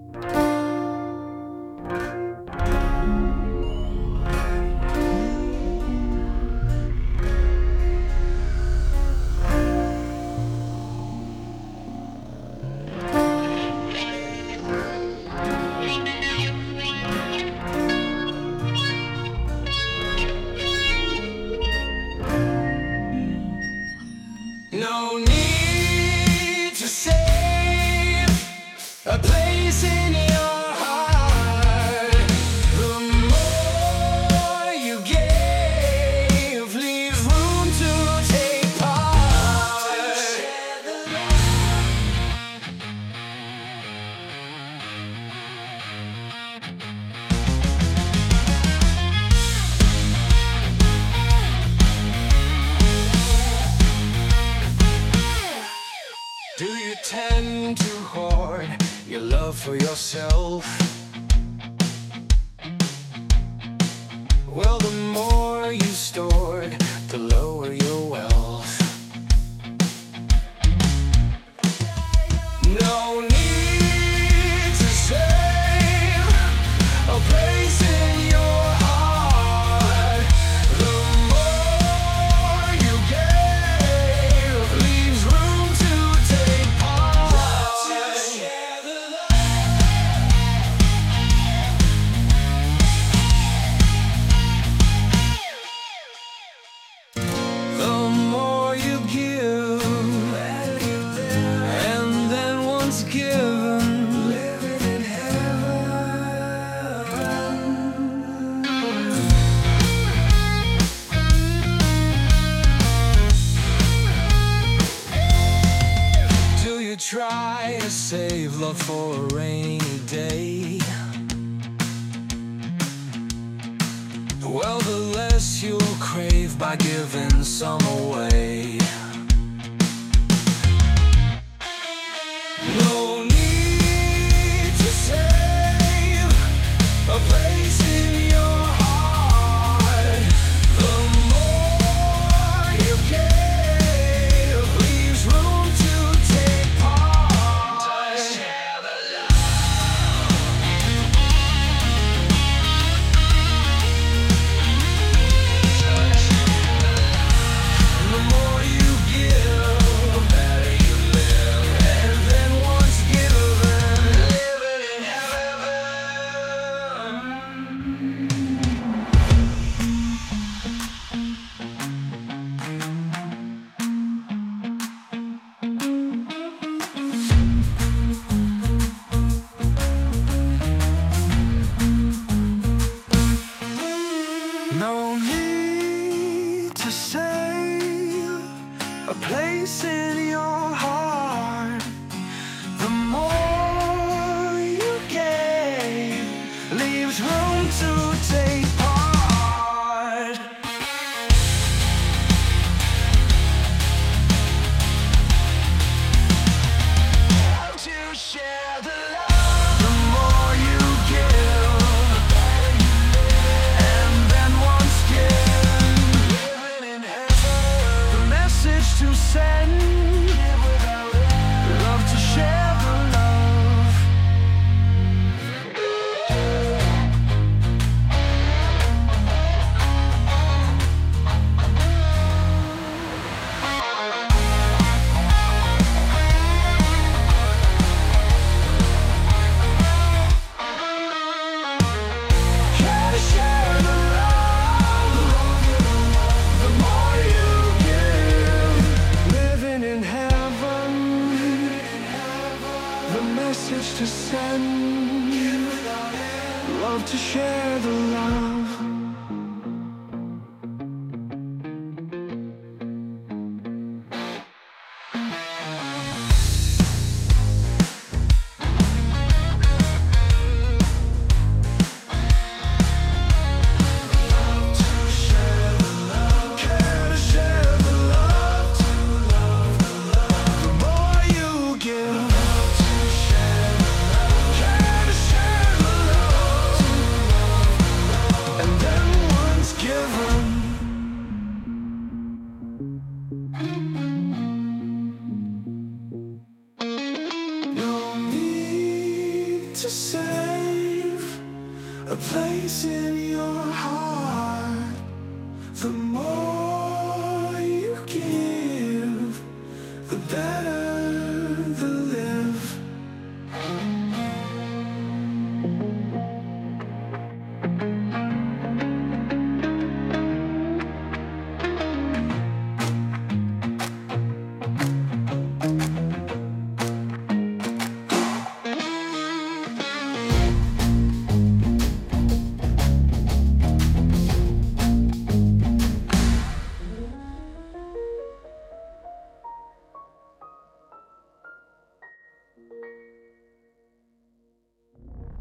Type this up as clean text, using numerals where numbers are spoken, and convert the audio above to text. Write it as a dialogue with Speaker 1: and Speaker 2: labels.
Speaker 1: No need to save a place in your heart. The more you give, leave room to take part. Do you tend to hoard your love for yourself? Well, the more you stored, the lower your wealth. No need to save a place in your heart. The more you give, leaves room to take part. The more you give, and then once given, living in heaven. Do you try to save love for a rainy day? Well, the less you'll crave by giving some away. No need to save a place in your heart. The more you give, leaves room to take part. Share the The more you give, the better you live. And then once given, living in heaven. No need to save a place in your heart. The more you give, leaves room to take part. To share the love. The more you give, and then once given, living in heaven. The message to send, love to share the love. Care to share the love. The more you give, living in heaven. The message to send, love to share the love. Care to share the love. The more you give, care to share the love. And to save a place in your heart. The more